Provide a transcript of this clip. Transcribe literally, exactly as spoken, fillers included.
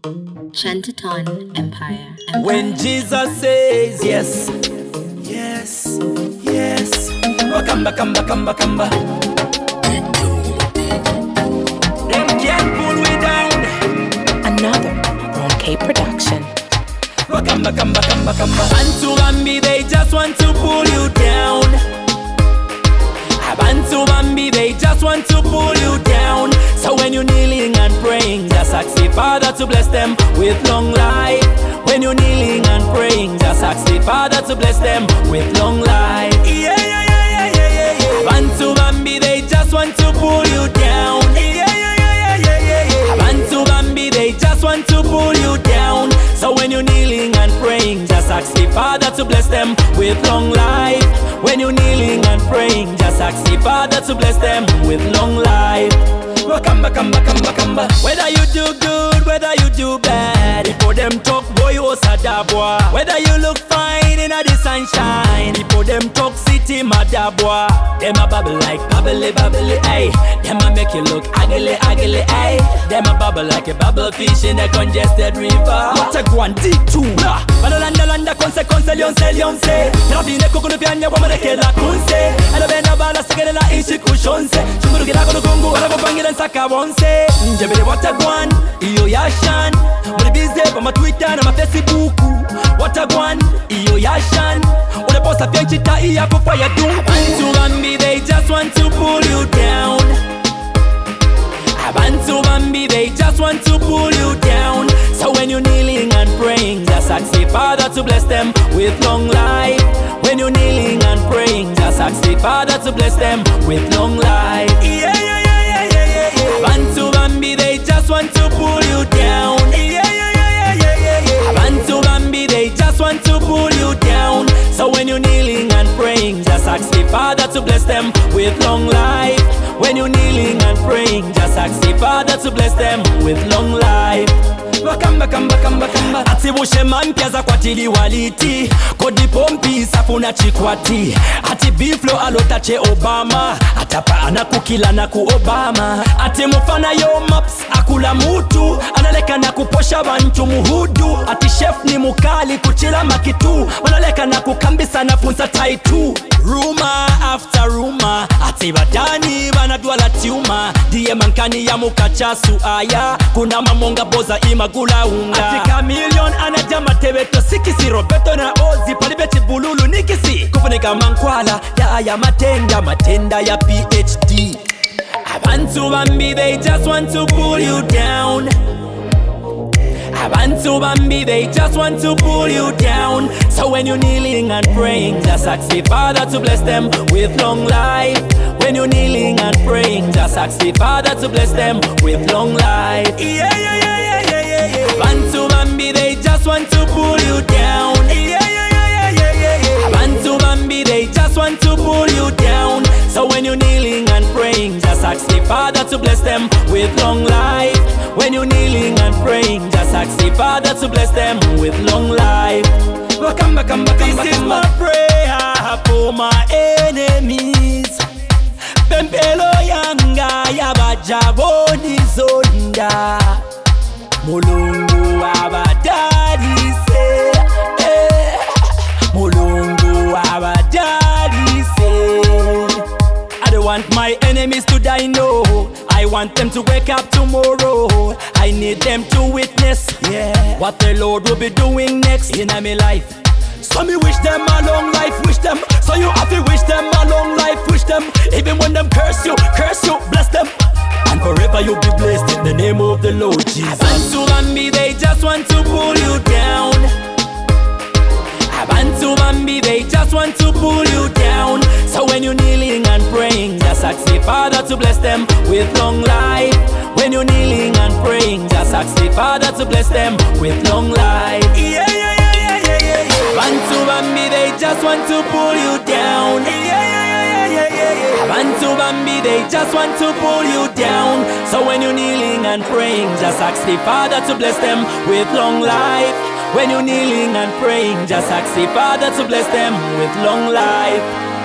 Shantaton Empire. Empire. When Jesus says yes, yes, yes, Wakamba, kamba, kamba, kamba. Them can't pull me down. Another Ron K production. Wakamba, kamba, kamba, kamba. Bantu Bambi, they just want to pull you down. Bantu Bambi, they just want to pull you down. So when you're kneeling and praying, just ask the Father to bless them with long life. When you're kneeling and praying, just ask the Father to bless them with long life. Yeah, yeah, yeah, yeah, yeah, yeah. Bantu Bambi, they just want to pull you down. Yeah, yeah, yeah, yeah, yeah, yeah. Bantu Bambi, they just want to pull you down. So when you're kneeling and praying, just ask the Father to bless them with long life. When you're kneeling and praying, just ask the Father to bless them with long life. Wakamba, kamba, kamba, kamba. Whether you do good, whether you do bad, before them talk, boy, you sada boy. Whether you look fine in the sunshine, before them talk, city mada boy. Them a bubble like bubbly, bubbly, ay. Them a make you look ugly, ugly, ay. Them a bubble like a bubble fish in a congested river. What a guanti too. Balanda landa konse konse lyonse lyonse. Trafine kukuno pianya wa mareke la kunse. Ela benda bala sigere la ishi kushonse. Chumuru gira kono kungu wala kupangila nsaka wonse. Njebele what a guan, iyo yashan. Muli bize pa ma Twitter na ma Facebook. What a guan, iyo yashan. Ule posta pianchita iya kufaya dungu. Bantu Bambi, they just want to pull you down. Bantu Bambi, they just want to pull you down. So when you're kneeling and praying, just ask the Father to bless them with long life. When you're kneeling and praying, just ask the Father to bless them with long life. Yeah, yeah, yeah, yeah, yeah, yeah. Bantu Bambi, they just want to pull you down. Yeah, yeah, yeah, yeah, yeah, yeah. Bantu Bambi, they just want to pull you down. So when you're kneeling and praying, just ask the Father to bless them with long life. When you're kneeling and praying, just ask the Father to bless them with long life. Wakamba, kamba, kamba, kamba. Ati bushe mampya za kwa tili waliti. Kodi pompi safuna chikwati. Ati biflo alotache Obama. Atapa anakukila na ku Obama. Ati mufana yo maps akula mutu. Analeka na kuposha bantu muhudu. Ati chef ni mukali kuchila makitu. Analeka na kukambisa na funza taitu. Rumor after rumor. Ati badani banadwala tiuma. Diye mankani ya mukachasu aya. Kuna mamonga boza ima gula unga. Ati Chameleon anajama tebeto sikisi Roberto na Ozi palibeti bululu nikisi. Kufunika mankwala ya aya matenda matenda ya P H D. Bantu Bambi, they just want to pull you down. Bantu Bambi, they just want to pull you down. So when you're kneeling and praying, just ask the Father to bless them with long life. When you're kneeling and praying, just ask the Father to bless them with long life. Yeah, yeah, yeah, yeah, yeah, yeah, yeah. Bantu Bambi, they just want to pull you down. Yeah, yeah, yeah, yeah, yeah, yeah, yeah. Bantu Bambi, they just want to pull you down. So when you're kneeling and praying, just ask the Father to bless them with long life. When you're kneeling and praying, just ask the Father to bless them with long life. Wakamba, kamba, kamba, this is my prayer for my enemies. Pempelo yanga yabajaboni zonda. Mulungu abadali se, eh. Mulungu abadali se. I don't want my enemies to die, no. I want them to wake up tomorrow. I need them to witness, yeah, what the Lord will be doing next in my life. So me wish them a long life, wish them. So you have to wish them a long life, wish them. Even when them curse you, curse you, bless them. And forever you'll be blessed in the name of the Lord Jesus. Bantu Bambi, they just want to pull you down. Bantu Bambi, they just want to pull you down. So when you're kneeling and praying, just ask the Father to bless them with long life. When you're kneeling and praying, just ask the Father to bless them with long life. Yeah, yeah, yeah, yeah, yeah, yeah, yeah. Bantu Bambi, they just want to pull you down. Yeah, yeah, yeah, yeah, yeah, yeah. Bantu Bambi, they just want to pull you down. So when you're kneeling and praying, just ask the Father to bless them with long life. When you're kneeling and praying, just ask the Father to bless them with long life.